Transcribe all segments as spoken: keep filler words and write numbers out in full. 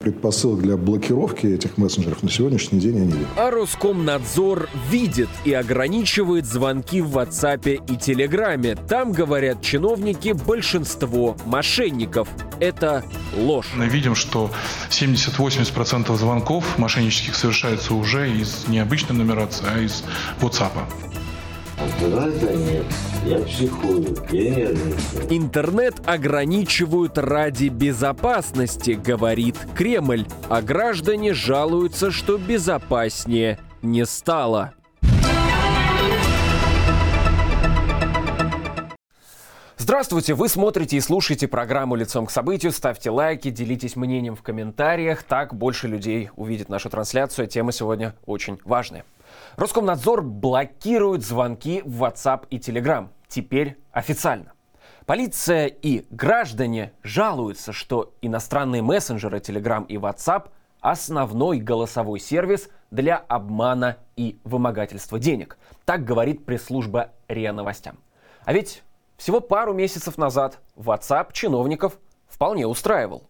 Предпосылок для блокировки этих мессенджеров на сегодняшний день я не вижу. А Роскомнадзор видит и ограничивает звонки в WhatsApp и Телеграме. Там, говорят чиновники, большинство мошенников. Это ложь. Мы видим, что семьдесят-восемьдесят процентов звонков мошеннических совершается уже из необычной нумерации, а из WhatsApp. Да нет, я психую, я нервничаю. Интернет ограничивают ради безопасности, говорит Кремль, а граждане жалуются, что безопаснее не стало. Здравствуйте, вы смотрите и слушаете программу «Лицом к событию». Ставьте лайки, делитесь мнением в комментариях, так больше людей увидит нашу трансляцию. Тема сегодня очень важная. Роскомнадзор блокирует звонки в WhatsApp и Telegram. Теперь официально. Полиция и граждане жалуются, что иностранные мессенджеры Telegram и WhatsApp – основной голосовой сервис для обмана и вымогательства денег. Так говорит пресс-служба РИА Новостям. А ведь всего пару месяцев назад WhatsApp чиновников вполне устраивал.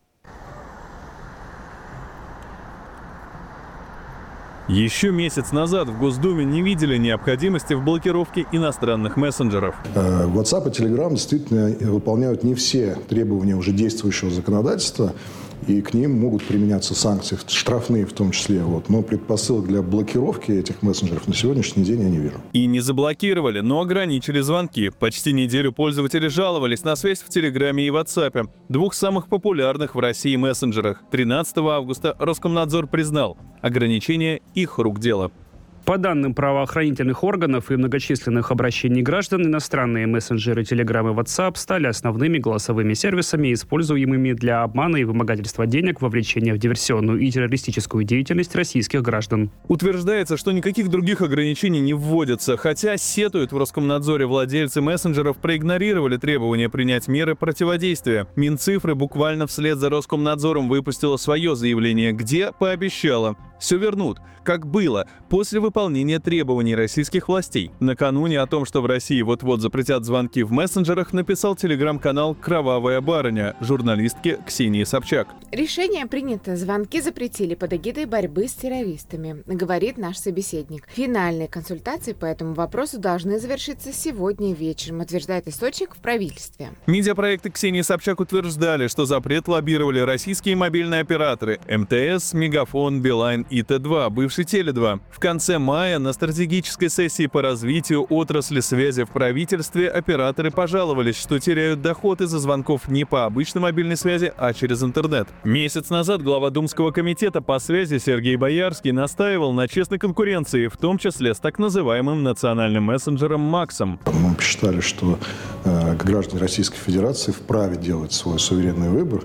Еще месяц назад в Госдуме не видели необходимости в блокировке иностранных мессенджеров. WhatsApp и Telegram действительно выполняют не все требования уже действующего законодательства, и к ним могут применяться санкции, штрафные в том числе. Вот. Но предпосылок для блокировки этих мессенджеров на сегодняшний день я не вижу. И не заблокировали, но ограничили звонки. Почти неделю пользователи жаловались на связь в Телеграме и WhatsApp, двух самых популярных в России мессенджерах. тринадцатого августа Роскомнадзор признал — ограничение их рук дело. По данным правоохранительных органов и многочисленных обращений граждан, иностранные мессенджеры Telegram и WhatsApp стали основными голосовыми сервисами, используемыми для обмана и вымогательства денег, вовлечения в диверсионную и террористическую деятельность российских граждан. Утверждается, что никаких других ограничений не вводятся, хотя сетуют в Роскомнадзоре владельцы мессенджеров проигнорировали требования принять меры противодействия. Минцифры буквально вслед за Роскомнадзором выпустила свое заявление, где пообещала: все вернут, как было, после выполнения требований российских властей. Накануне о том, что в России вот-вот запретят звонки в мессенджерах, написал телеграм-канал «Кровавая барыня» журналистке Ксении Собчак. Решение принято. Звонки запретили под эгидой борьбы с террористами, говорит наш собеседник. Финальные консультации по этому вопросу должны завершиться сегодня вечером, утверждает источник в правительстве. Медиапроекты Ксении Собчак утверждали, что запрет лоббировали российские мобильные операторы эм тэ эс, Мегафон, Билайн и Тэ два, бывший Теле два. В конце мая на стратегической сессии по развитию отрасли связи в правительстве операторы пожаловались, что теряют доход из-за звонков не по обычной мобильной связи, а через интернет. Месяц назад глава Думского комитета по связи Сергей Боярский настаивал на честной конкуренции, в том числе с так называемым национальным мессенджером Максом. Мы посчитали, что э, граждане Российской Федерации вправе делать свой суверенный выбор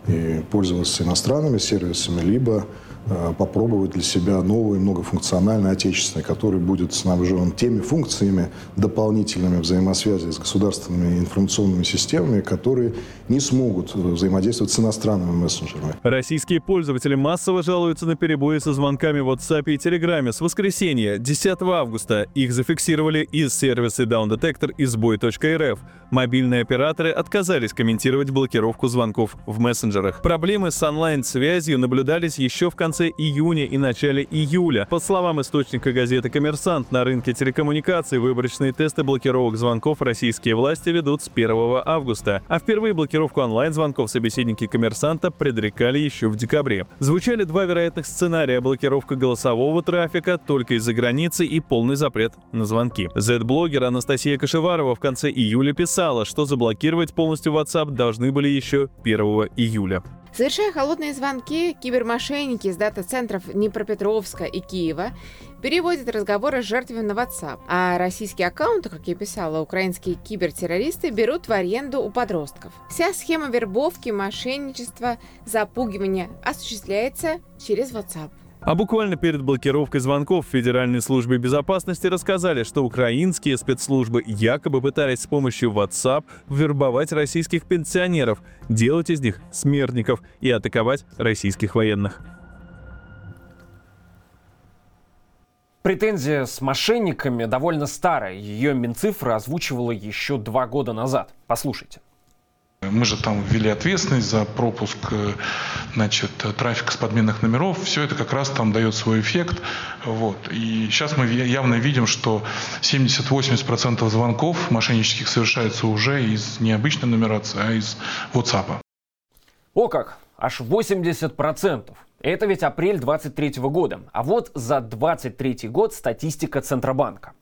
и пользоваться иностранными сервисами, либо попробовать для себя новый, многофункциональный, отечественный, который будет снабжен теми функциями дополнительными взаимосвязи с государственными информационными системами, которые не смогут взаимодействовать с иностранными мессенджерами. Российские пользователи массово жалуются на перебои со звонками в WhatsApp и Telegram. С воскресенья, десятого августа, их зафиксировали из сервиса Downdetector и сбой точка эр эф. Мобильные операторы отказались комментировать блокировку звонков в мессенджерах. Проблемы с онлайн-связью наблюдались еще в конце В конце июня и начале июля. По словам источника газеты «Коммерсант», на рынке телекоммуникаций выборочные тесты блокировок звонков российские власти ведут с первого августа. А впервые блокировку онлайн-звонков собеседники «Коммерсанта» предрекали еще в декабре. Звучали два вероятных сценария: блокировка голосового трафика только из-за границы и полный запрет на звонки. Зет-блогер Анастасия Кашеварова в конце июля писала, что заблокировать полностью WhatsApp должны были еще первого июля. Совершая холодные звонки, кибермошенники из дата-центров Днепропетровска и Киева переводят разговоры с жертвами на WhatsApp. А российские аккаунты, как я писала, украинские кибертеррористы берут в аренду у подростков. Вся схема вербовки, мошенничества, запугивания осуществляется через WhatsApp. А буквально перед блокировкой звонков в Федеральной службе безопасности рассказали, что украинские спецслужбы якобы пытались с помощью WhatsApp вербовать российских пенсионеров, делать из них смертников и атаковать российских военных. Претензия с мошенниками довольно старая. Ее Минцифра озвучивала еще два года назад. Послушайте. Мы же там ввели ответственность за пропуск, значит, трафика с подменных номеров. Все это как раз там дает свой эффект. Вот. И сейчас мы явно видим, что семьдесят-восемьдесят процентов звонков мошеннических совершается уже из необычной нумерации, а из WhatsApp. О как! Аж восемьдесят процентов. Это ведь апрель двадцать третьего года. А вот за двадцать третий год статистика Центробанка.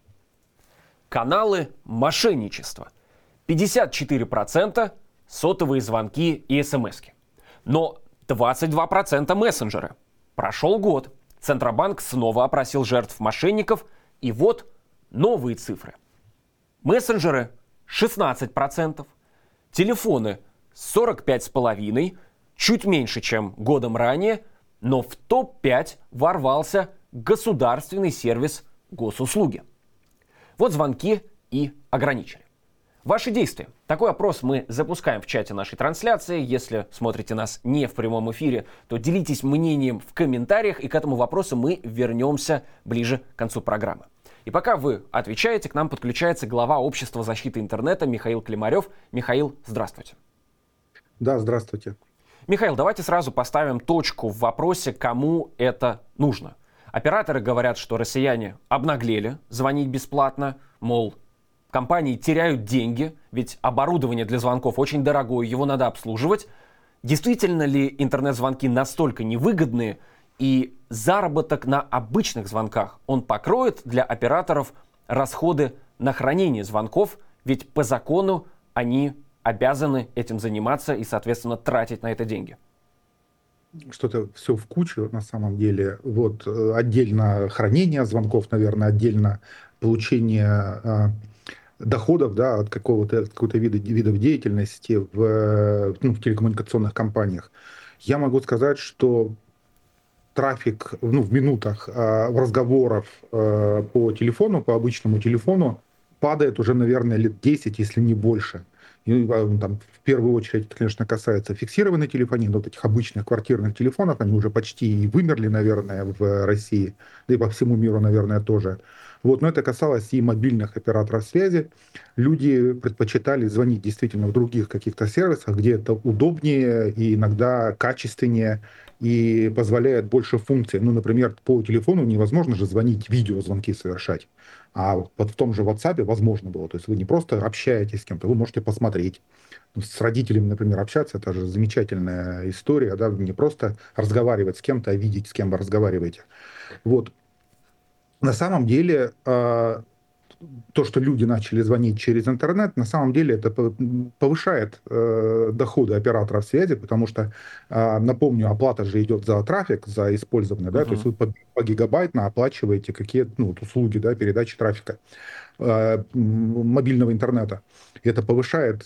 Каналы мошенничества. пятьдесят четыре процента сотовые звонки и смски. Но двадцать два процента мессенджеры. Прошел год. Центробанк снова опросил жертв мошенников. И вот новые цифры. Мессенджеры шестнадцать процентов. Телефоны сорок пять целых пять десятых процента. Чуть меньше, чем годом ранее. Но в топ пять ворвался государственный сервис госуслуги. Вот звонки и ограничили. Ваши действия. Такой опрос мы запускаем в чате нашей трансляции. Если смотрите нас не в прямом эфире, то делитесь мнением в комментариях, и к этому вопросу мы вернемся ближе к концу программы. И пока вы отвечаете, к нам подключается глава Общества защиты интернета Михаил Климарев. Михаил, здравствуйте. Да, здравствуйте. Михаил, давайте сразу поставим точку в вопросе, кому это нужно. Операторы говорят, что россияне обнаглели звонить бесплатно, мол, компании теряют деньги, ведь оборудование для звонков очень дорогое, его надо обслуживать. Действительно ли интернет-звонки настолько невыгодные, и заработок на обычных звонках, он покроет для операторов расходы на хранение звонков, ведь по закону они обязаны этим заниматься и, соответственно, тратить на это деньги? Что-то все в кучу на самом деле. Вот отдельно хранение звонков, наверное, отдельно получение э, доходов, да, от какого-то какого-то вида видов деятельности в, ну, в телекоммуникационных компаниях. Я могу сказать, что трафик, ну, в минутах э, разговоров э, по телефону, по обычному телефону падает уже, наверное, лет десять, если не больше. И, там, в первую очередь, это, конечно, касается фиксированной телефонии, но вот этих обычных квартирных телефонов, они уже почти вымерли, наверное, в России, да и по всему миру, наверное, тоже. Вот, но это касалось и мобильных операторов связи. Люди предпочитали звонить действительно в других каких-то сервисах, где это удобнее и иногда качественнее и позволяет больше функций. Ну, например, по телефону невозможно же звонить, видеозвонки совершать. А вот в том же WhatsApp возможно было. То есть вы не просто общаетесь с кем-то, вы можете посмотреть. С родителями, например, общаться, это же замечательная история, да, не просто разговаривать с кем-то, а видеть, с кем вы разговариваете. Вот. На самом деле, то, что люди начали звонить через интернет, на самом деле это повышает доходы операторов связи, потому что, напомню, оплата же идет за трафик, за использованный, да, uh-huh. то есть вы по, по гигабайтно оплачиваете какие-то, ну, услуги, да, передачи трафика мобильного интернета. И это повышает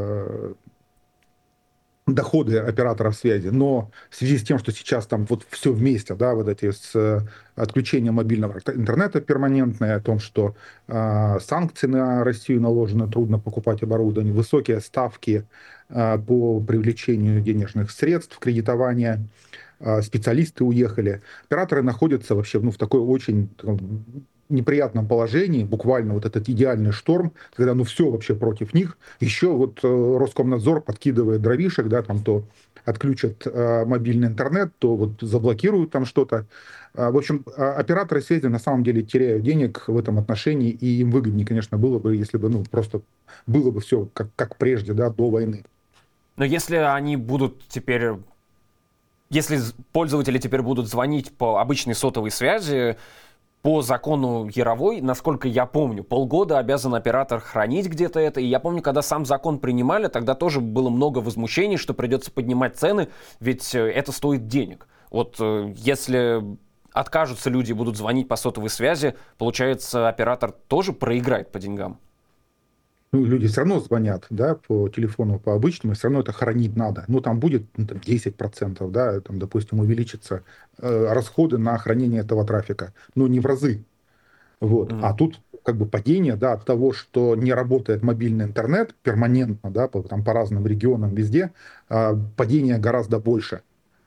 доходы операторов связи, но в связи с тем, что сейчас там вот все вместе, да, вот эти с отключением мобильного интернета перманентное, о том, что э, санкции на Россию наложены, трудно покупать оборудование, высокие ставки э, по привлечению денежных средств, кредитования, э, специалисты уехали, операторы находятся вообще, ну, в такой очень неприятном положении, буквально вот этот идеальный шторм, когда ну все вообще против них. Еще вот э, Роскомнадзор подкидывает дровишек, да, там то отключат э, мобильный интернет, то вот заблокируют там что-то. Э, в общем, э, операторы связи на самом деле теряют денег в этом отношении, и им выгоднее, конечно, было бы, если бы ну просто было бы все как, как прежде, да, до войны. Но если они будут теперь... Если пользователи теперь будут звонить по обычной сотовой связи, по закону Яровой, насколько я помню, полгода обязан оператор хранить где-то это. И я помню, когда сам закон принимали, тогда тоже было много возмущений, что придется поднимать цены, ведь это стоит денег. Вот если откажутся люди и будут звонить по сотовой связи, получается, оператор тоже проиграет по деньгам. Ну, люди все равно звонят, да, по телефону, по обычному, все равно это хранить надо. Ну, там будет ну, там десять процентов, да, там, допустим, увеличатся э, расходы на хранение этого трафика, но не в разы. Вот. Mm-hmm. А тут как бы падение, да, от того, что не работает мобильный интернет перманентно, да, по, там, по разным регионам везде, э, падение гораздо больше.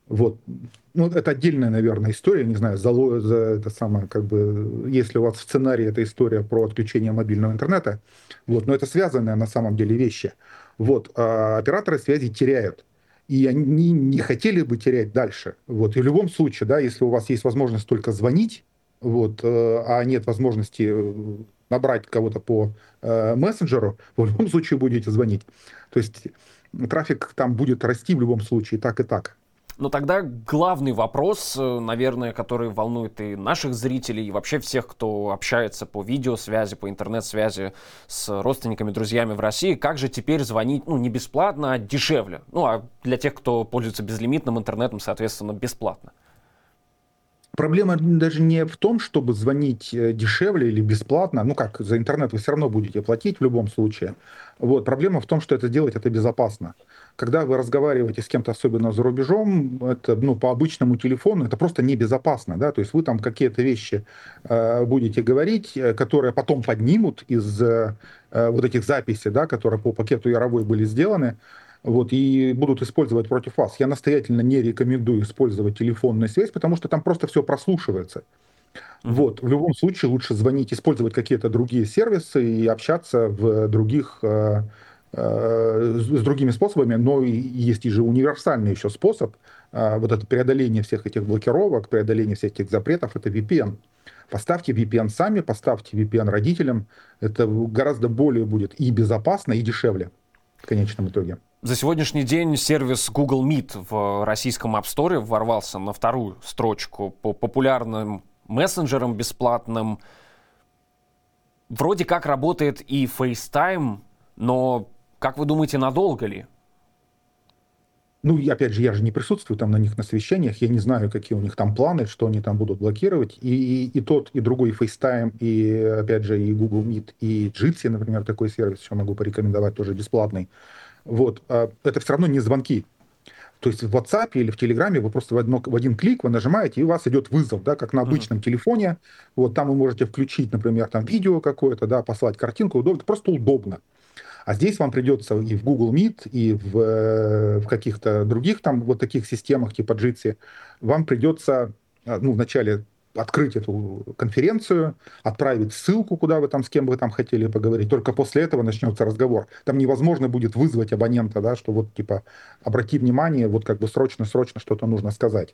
Вот. Ну, это отдельная, наверное, история, не знаю, за, за это самое, как бы, если у вас в сценарии эта история про отключение мобильного интернета, вот, но это связанные на самом деле вещи. Вот, а операторы связи теряют, и они не хотели бы терять дальше. Вот, и в любом случае, да, если у вас есть возможность только звонить, вот, а нет возможности набрать кого-то по э, мессенджеру, вы в любом случае будете звонить. То есть трафик там будет расти в любом случае, так и так. Но тогда главный вопрос, наверное, который волнует и наших зрителей, и вообще всех, кто общается по видеосвязи, по интернет-связи с родственниками, друзьями в России, как же теперь звонить, ну, не бесплатно, а дешевле? Ну, а для тех, кто пользуется безлимитным интернетом, соответственно, бесплатно. Проблема даже не в том, чтобы звонить дешевле или бесплатно. Ну как, за интернет вы все равно будете платить в любом случае. Вот. Проблема в том, что это делать это безопасно. Когда вы разговариваете с кем-то, особенно за рубежом, это, ну, по обычному телефону, это просто небезопасно. Да? То есть вы там какие-то вещи э, будете говорить, которые потом поднимут из э, вот этих записей, да, которые по пакету Яровой были сделаны, вот, и будут использовать против вас. Я настоятельно не рекомендую использовать телефонную связь, потому что там просто все прослушивается. Mm-hmm. Вот, в любом случае лучше звонить, использовать какие-то другие сервисы и общаться в других, э, э, с другими способами, но есть и же универсальный еще способ, э, вот это преодоление всех этих блокировок, преодоление всех этих запретов, это ви пи эн. Поставьте ви пи эн сами, поставьте ви пи эн родителям, это гораздо более будет и безопасно, и дешевле в конечном итоге. За сегодняшний день сервис Google Meet в российском App Store ворвался на вторую строчку по популярным мессенджерам бесплатным. Вроде как работает и FaceTime, но, как вы думаете, надолго ли? Ну, и опять же, я же не присутствую там на них на совещаниях, я не знаю, какие у них там планы, что они там будут блокировать. И, и, и тот, и другой FaceTime, и, опять же, и Google Meet, и Jitsi, например, такой сервис, еще могу порекомендовать, тоже бесплатный. Вот, это все равно не звонки. То есть в WhatsApp или в Telegram вы просто в, одно, в один клик вы нажимаете, и у вас идет вызов, да, как на обычном mm-hmm. телефоне. Вот там вы можете включить, например, там видео какое-то, да, послать картинку, удобно, просто удобно. А здесь вам придется и в Google Meet, и в, в каких-то других там вот таких системах типа Jitsi, вам придется, ну, вначале открыть эту конференцию, отправить ссылку, куда вы там, с кем вы там хотели поговорить. Только после этого начнется разговор. Там невозможно будет вызвать абонента, да, что вот типа обрати внимание, вот как бы срочно-срочно что-то нужно сказать.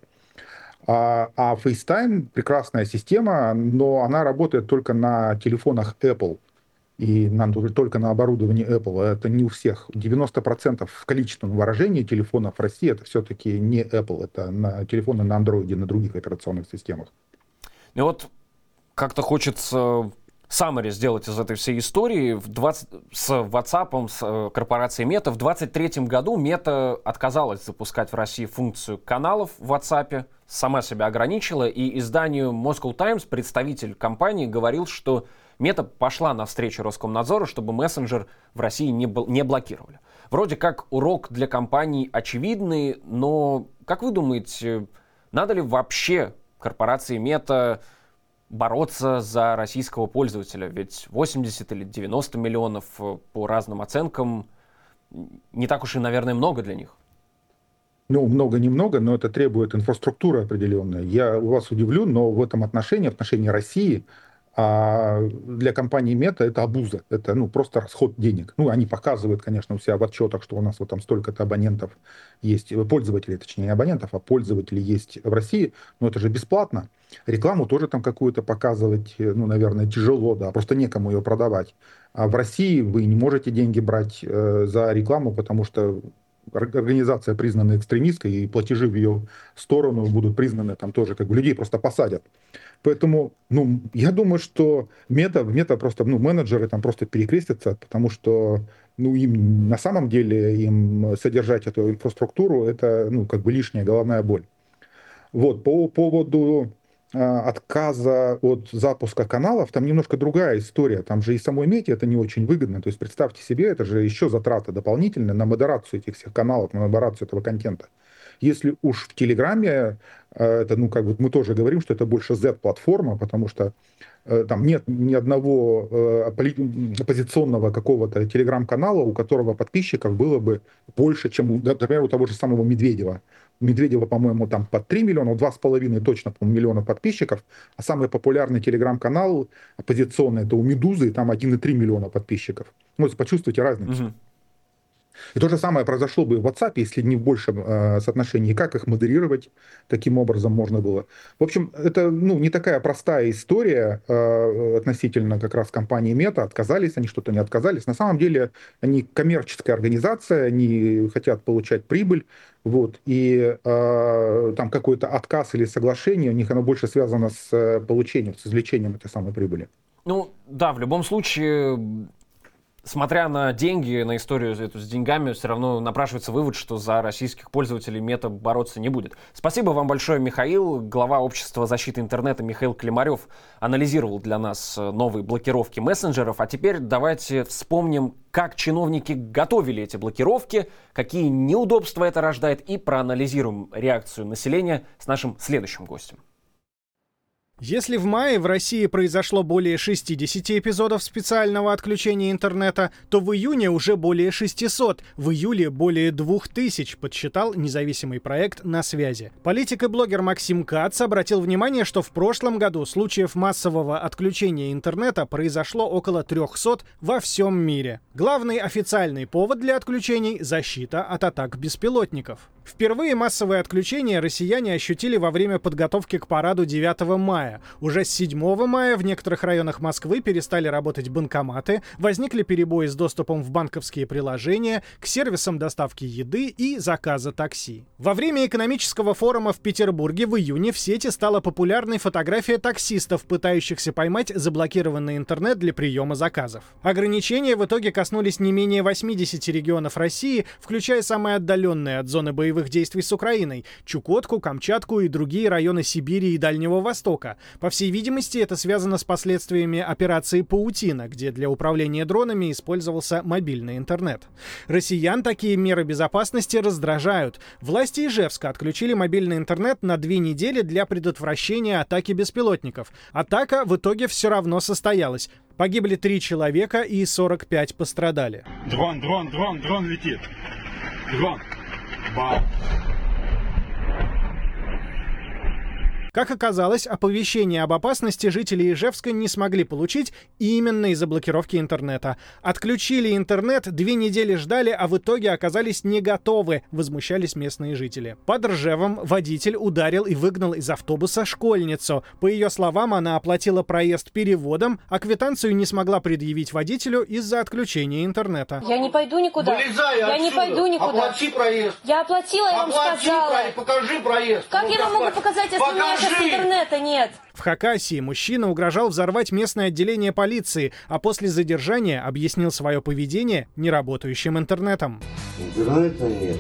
А, а FaceTime прекрасная система, но она работает только на телефонах Apple. И нам только на оборудовании Apple. Это не у всех. девяносто процентов в количественном выражении телефонов в России это все-таки не Apple. Это на телефоны на Android, на других операционных системах. И вот как-то хочется summary сделать из этой всей истории. В двадцать, с WhatsApp, с корпорацией Meta в двадцать третьем году Meta отказалась запускать в России функцию каналов в WhatsApp, сама себя ограничила, и изданию Moscow Times представитель компании говорил, что Meta пошла навстречу Роскомнадзору, чтобы мессенджер в России не, бл- не блокировали. Вроде как урок для компаний очевидный, но как вы думаете, надо ли вообще корпорации Meta бороться за российского пользователя? Ведь восемьдесят или девяносто миллионов по разным оценкам не так уж и, наверное, много для них. Ну, много-немного, но это требует инфраструктуры определенной. Я у вас удивлю, но в этом отношении, в отношении России, а для компании Meta это обуза, это, ну, просто расход денег. Ну, они показывают, конечно, у себя в отчетах, что у нас вот там столько-то абонентов есть, пользователей, точнее, не абонентов, а пользователей есть в России, но это же бесплатно. Рекламу тоже там какую-то показывать, ну, наверное, тяжело, да, просто некому ее продавать. А в России вы не можете деньги брать э, за рекламу, потому что организация признана экстремистской, и платежи в ее сторону будут признаны, там тоже как бы людей просто посадят. Поэтому, ну, я думаю, что мета, мета просто, ну, менеджеры там просто перекрестятся, потому что, ну, им на самом деле, им содержать эту инфраструктуру, это, ну, как бы лишняя головная боль. Вот, по поводу отказа от запуска каналов, там немножко другая история. Там же и самой Мете это не очень выгодно. То есть представьте себе, это же еще затраты дополнительные на модерацию этих всех каналов, на модерацию этого контента. Если уж в Телеграме, это, ну, как бы мы тоже говорим, что это больше Z-платформа, потому что там нет ни одного оппозиционного какого-то телеграм-канала, у которого подписчиков было бы больше, чем, например, у того же самого Медведева. У Медведева, по-моему, там под три миллиона, два с половиной точно, по-моему, миллиона подписчиков, а самый популярный телеграм-канал оппозиционный, это у Медузы, там один и три миллиона подписчиков. Ну, почувствуйте разницу. Угу. И то же самое произошло бы в WhatsApp, если не в большем э, соотношении. Как их модерировать таким образом можно было? В общем, это ну, не такая простая история э, относительно как раз компании Мета. Отказались они, что-то не отказались. На самом деле они коммерческая организация, они хотят получать прибыль. Вот, и э, там какой-то отказ или соглашение, у них оно больше связано с получением, с извлечением этой самой прибыли. Ну, да, в любом случае... Смотря на деньги, на историю эту с деньгами, все равно напрашивается вывод, что за российских пользователей Мета бороться не будет. Спасибо вам большое, Михаил. Глава общества защиты интернета Михаил Климарев анализировал для нас новые блокировки мессенджеров. А теперь давайте вспомним, как чиновники готовили эти блокировки, какие неудобства это рождает, и проанализируем реакцию населения с нашим следующим гостем. Если в мае в России произошло более шестидесяти эпизодов специального отключения интернета, то в июне уже более шестисот, в июле более двух тысяч, подсчитал независимый проект «На связи». Политик и блогер Максим Кац обратил внимание, что в прошлом году случаев массового отключения интернета произошло около трехсот во всем мире. Главный официальный повод для отключений – защита от атак беспилотников. Впервые массовое отключение россияне ощутили во время подготовки к параду девятого мая. Уже с седьмого мая в некоторых районах Москвы перестали работать банкоматы, возникли перебои с доступом в банковские приложения, к сервисам доставки еды и заказа такси. Во время экономического форума в Петербурге в июне в сети стала популярной фотография таксистов, пытающихся поймать заблокированный интернет для приема заказов. Ограничения в итоге коснулись не менее восьмидесяти регионов России, включая самые отдаленные от зоны боевых действий с Украиной — Чукотку, Камчатку и другие районы Сибири и Дальнего Востока. По всей видимости, это связано с последствиями операции «Паутина», где для управления дронами использовался мобильный интернет. Россиян такие меры безопасности раздражают. Власти Ижевска отключили мобильный интернет на две недели для предотвращения атаки беспилотников. Атака в итоге все равно состоялась. Погибли три человека и сорок пять пострадали. Дрон, дрон, дрон, дрон летит. Дрон. Бам. Как оказалось, оповещение об опасности жители Ижевска не смогли получить именно из-за блокировки интернета. Отключили интернет, две недели ждали, а в итоге оказались не готовы, возмущались местные жители. Под Ржевом водитель ударил и выгнал из автобуса школьницу. По ее словам, она оплатила проезд переводом, а квитанцию не смогла предъявить водителю из-за отключения интернета. Я не пойду никуда. Вылезай я отсюда. не пойду никуда. Оплати проезд. Я оплатила, я Оплати вам сказала. проезд. Покажи проезд. Как ну, я вам могу показать, если у меня сейчас интернета нет? В Хакасии мужчина угрожал взорвать местное отделение полиции, а после задержания объяснил свое поведение неработающим интернетом. Интернета нет.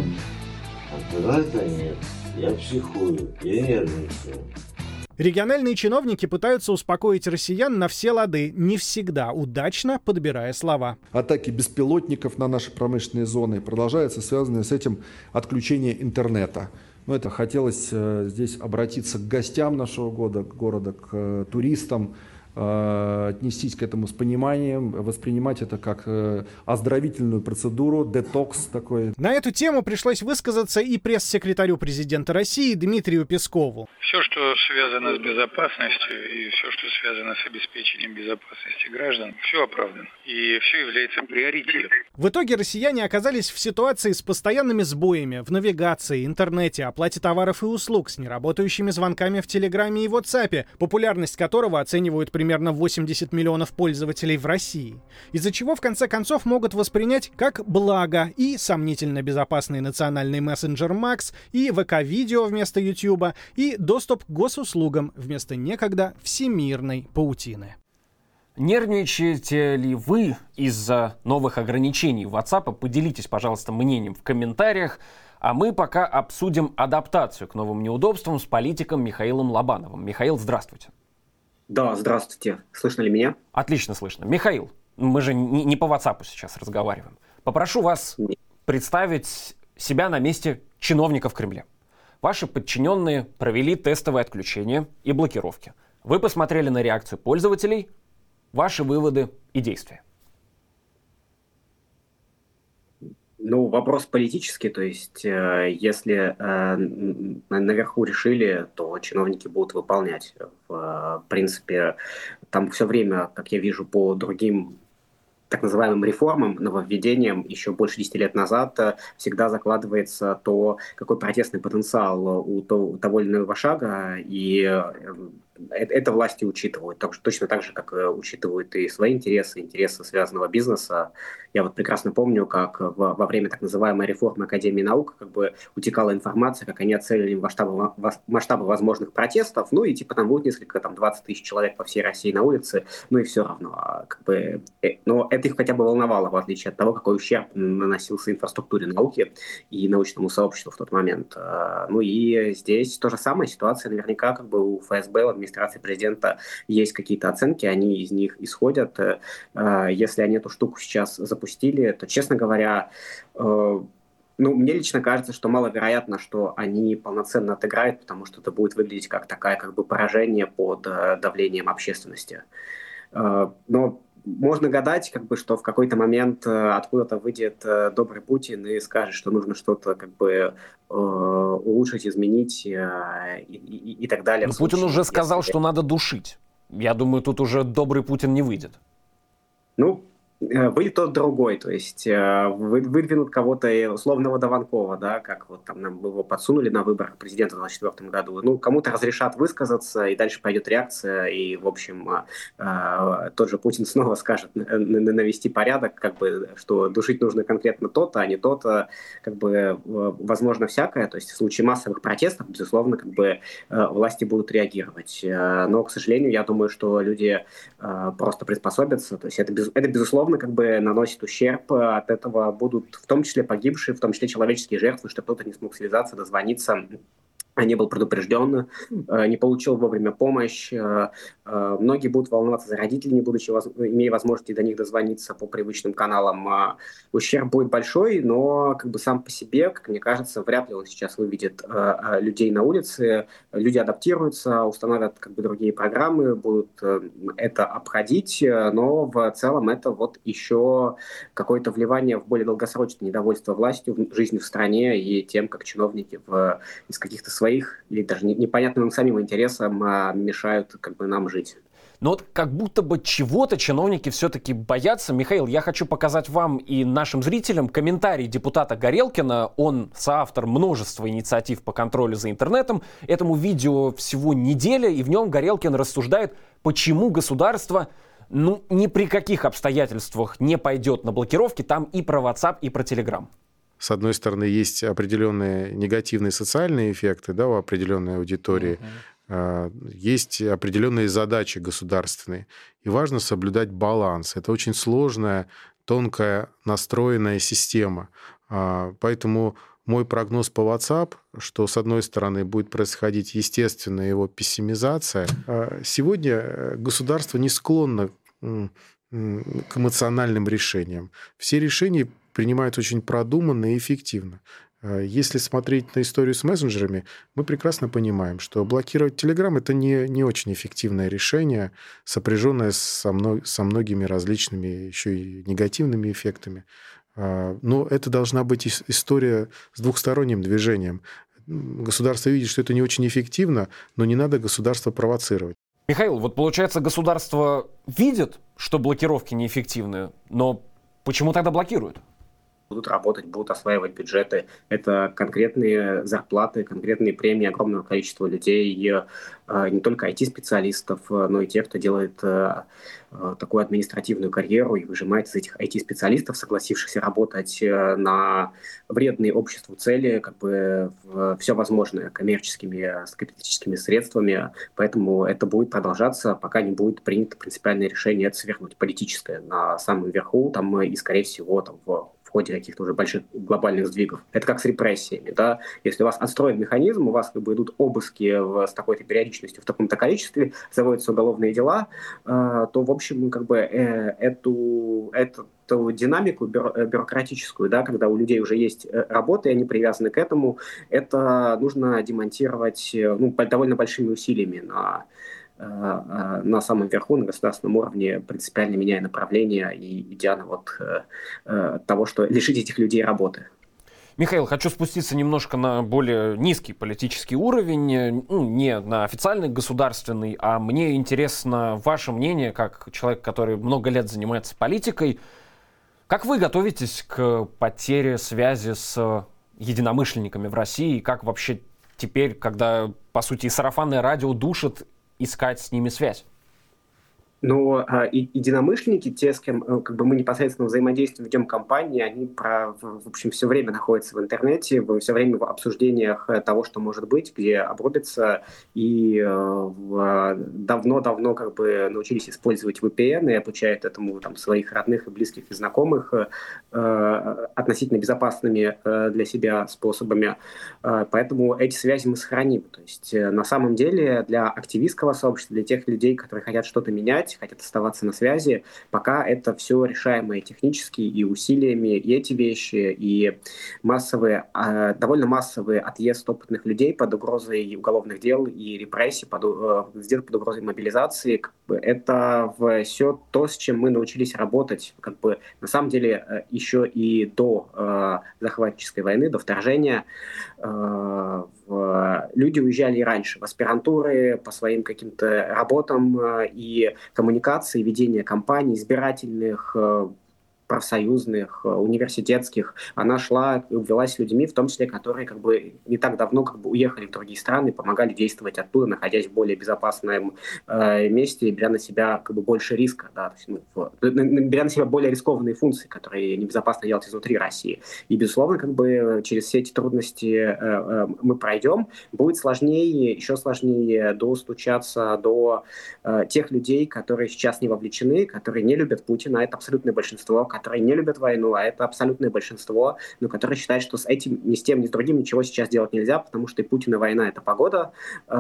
Интернета нет. Я психую. Я нервничаю. Региональные чиновники пытаются успокоить россиян на все лады, не всегда удачно подбирая слова. Атаки беспилотников на наши промышленные зоны продолжаются, связанные с этим отключение интернета. Но это хотелось э, здесь обратиться к гостям нашего года, города, к э, туристам, э, отнестись к этому с пониманием, воспринимать это как э, оздоровительную процедуру, детокс такой. На эту тему пришлось высказаться и пресс-секретарю президента России Дмитрию Пескову. Все, что связано с безопасностью и все, что связано с обеспечением безопасности граждан, все оправдано. И все является приоритетом. В итоге россияне оказались в ситуации с постоянными сбоями в навигации, интернете, оплате товаров и услуг, с неработающими звонками в Телеграме и WhatsApp, популярность которого оценивают примерно восемьдесят миллионов пользователей в России. Из-за чего в конце концов могут воспринять как благо и сомнительно безопасный национальный мессенджер Макс, и ВК-видео вместо Ютьюба, и доступ к госуслугам вместо некогда всемирной паутины. Нервничаете ли вы из-за новых ограничений WhatsApp? Поделитесь, пожалуйста, мнением в комментариях. А мы пока обсудим адаптацию к новым неудобствам с политиком Михаилом Лобановым. Михаил, здравствуйте. Да, здравствуйте. Слышно ли меня? Отлично слышно. Михаил, мы же не, не по WhatsApp сейчас разговариваем. Попрошу вас представить себя на месте чиновника в Кремле. Ваши подчиненные провели тестовые отключения и блокировки. Вы посмотрели на реакцию пользователей, ваши выводы и действия. Ну, вопрос политический, то есть э, если э, наверху решили, то чиновники будут выполнять. В, в принципе, там все время, как я вижу, по другим так называемым реформам, нововведениям еще больше десяти лет назад всегда закладывается то, какой протестный потенциал у того или иного шага, и это власти учитывают. Так, точно так же, как учитывают и свои интересы, интересы связанного бизнеса. Я вот прекрасно помню, как во, во время так называемой реформы Академии наук как бы утекала информация, как они оценили масштабы, масштабы возможных протестов, ну и типа там будет несколько, там двадцать тысяч человек по всей России на улице, ну и все равно. Как бы, но это их хотя бы волновало, в отличие от того, какой ущерб наносился инфраструктуре науки и научному сообществу в тот момент. Ну и здесь то же самое, ситуация наверняка как бы у эф эс бэ, у администрации президента есть какие-то оценки, они из них исходят. Если они эту штуку сейчас запустили, то, честно говоря, ну, мне лично кажется, что маловероятно, что они полноценно отыграют, потому что это будет выглядеть как такое как бы поражение под давлением общественности. Но можно гадать, как бы, что в какой-то момент откуда-то выйдет добрый Путин и скажет, что нужно что-то как бы улучшить, изменить и, и, и так далее. Но Путин уже сказал, если... что надо душить. Я думаю, тут уже добрый Путин не выйдет. Ну, выйдет тот другой, то есть выдвинут кого-то условного Дованкова, да, как вот там нам его подсунули на выборах президента в двадцать четвёртом году. Ну, кому-то разрешат высказаться, и дальше пойдет реакция, и, в общем, тот же Путин снова скажет навести порядок, как бы, что душить нужно конкретно то-то, а не то-то, как бы, возможно, всякое. То есть в случае массовых протестов, безусловно, как бы власти будут реагировать. Но, к сожалению, я думаю, что люди просто приспособятся. То есть это, это безусловно, как бы наносит ущерб, от этого будут в том числе погибшие, в том числе человеческие жертвы, что кто-то не смог связаться, дозвониться, не был предупрежден, не получил вовремя помощь. Многие будут волноваться за родителей, не будучи, имея возможности до них дозвониться по привычным каналам. Ущерб будет большой, но как бы сам по себе, как мне кажется, вряд ли он сейчас выведет людей на улице. Люди адаптируются, установят как бы другие программы, будут это обходить, но в целом это вот еще какое-то вливание в более долгосрочное недовольство властью, жизнью в стране и тем, как чиновники в, из каких-то своих или даже непонятным им самим интересам а, мешают как бы нам жить. Но вот как будто бы чего-то чиновники все-таки боятся. Михаил, я хочу показать вам и нашим зрителям комментарий депутата Горелкина. Он соавтор множества инициатив по контролю за интернетом. Этому видео всего неделя, и в нем Горелкин рассуждает, почему государство ну ни при каких обстоятельствах не пойдет на блокировки. Там и про WhatsApp, и про Telegram. С одной стороны, есть определенные негативные социальные эффекты, да, у определенной аудитории, uh-huh. есть определенные задачи государственные, и важно соблюдать баланс. Это очень сложная, тонкая, настроенная система. Поэтому мой прогноз по WhatsApp, что, с одной стороны, будет происходить естественная его пессимизация. Сегодня государство не склонно к эмоциональным решениям. Все решения принимают очень продуманно и эффективно. Если смотреть на историю с мессенджерами, мы прекрасно понимаем, что блокировать Telegram – это не, не очень эффективное решение, сопряженное со, мно, со многими различными еще и негативными эффектами. Но это должна быть история с двухсторонним движением. Государство видит, что это не очень эффективно, но не надо государство провоцировать. Михаил, вот получается, государство видит, что блокировки неэффективны, но почему тогда блокируют? Будут работать, будут осваивать бюджеты. Это конкретные зарплаты, конкретные премии огромного количества людей, не только ай ти-специалистов, но и тех, кто делает такую административную карьеру и выжимает из этих ай ти-специалистов, согласившихся работать на вредные обществу цели, как бы все возможное коммерческими, с капиталистическими средствами. Поэтому это будет продолжаться, пока не будет принято принципиальное решение это свернуть политическое на самом верху, там и, скорее всего, там в ходе каких-то уже больших глобальных сдвигов. Это как с репрессиями. Да? Если у вас отстроен механизм, у вас как бы идут обыски в, с такой-то периодичностью, в таком-то количестве, заводятся уголовные дела, э, то, в общем, как бы э, эту, эту, эту динамику бюро, бюрократическую, да, когда у людей уже есть работа, и они привязаны к этому, это нужно демонтировать ну, довольно большими усилиями на на самом верху, на государственном уровне, принципиально меняя направление и идя на вот э, того, что лишить этих людей работы. Михаил, хочу спуститься немножко на более низкий политический уровень, ну, не на официальный государственный, а мне интересно ваше мнение, как человек, который много лет занимается политикой. Как вы готовитесь к потере связи с единомышленниками в России? И как вообще теперь, когда, по сути, и сарафанное радио душит, искать с ними связь? Но а, и, единомышленники, те, с кем как бы, мы непосредственно взаимодействуем, ведем кампании, они, про, в общем, все время находятся в интернете, все время в обсуждениях того, что может быть, где обрубится, и э, давно-давно как бы научились использовать ви пи эн и обучают этому там, своих родных и близких и знакомых э, относительно безопасными э, для себя способами. Э, поэтому эти связи мы сохраним. То есть э, на самом деле для активистского сообщества, для тех людей, которые хотят что-то менять, хотят оставаться на связи, пока это все решаемо и технически, и усилиями, и эти вещи, и массовые, э, довольно массовый отъезд опытных людей под угрозой уголовных дел и репрессий, под, э, где-то под угрозой мобилизации. Как бы, это все то, с чем мы научились работать, как бы, на самом деле, э, еще и до э, захватнической войны, до вторжения. Э, в, люди уезжали и раньше в аспирантуры по своим каким-то работам э, и коммуникации, ведения кампаний, избирательных, профсоюзных, университетских, она шла, велась людьми, в том числе, которые как бы не так давно как бы уехали в другие страны, помогали действовать оттуда, находясь в более безопасном э, месте, беря на себя как бы больше риска, да, то есть, ну, в, беря на себя более рискованные функции, которые небезопасно делать изнутри России. И, безусловно, как бы через все эти трудности э, э, мы пройдем. Будет сложнее, еще сложнее достучаться до э, тех людей, которые сейчас не вовлечены, которые не любят Путина, это абсолютное большинство, которые не любят войну, а это абсолютное большинство, но которые считают, что с этим, ни с тем, ни с другим ничего сейчас делать нельзя, потому что и Путин, и война — это погода,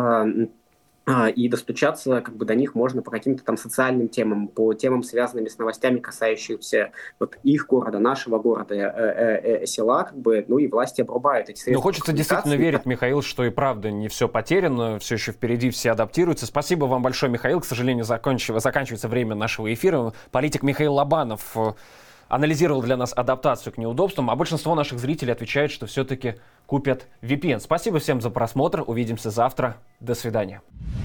и достучаться как бы до них можно по каким-то там социальным темам, по темам, связанным с новостями, касающимися вот их города, нашего города, э, э, села, как бы, ну и власти обрубают эти средства. Но хочется действительно верить, Михаил, что и правда не все потеряно, все еще впереди, все адаптируются. Спасибо вам большое, Михаил. К сожалению, закончив... заканчивается время нашего эфира. Политик Михаил Лобанов анализировал для нас адаптацию к неудобствам, а большинство наших зрителей отвечает, что все-таки купят ви пи эн. Спасибо всем за просмотр. Увидимся завтра. До свидания.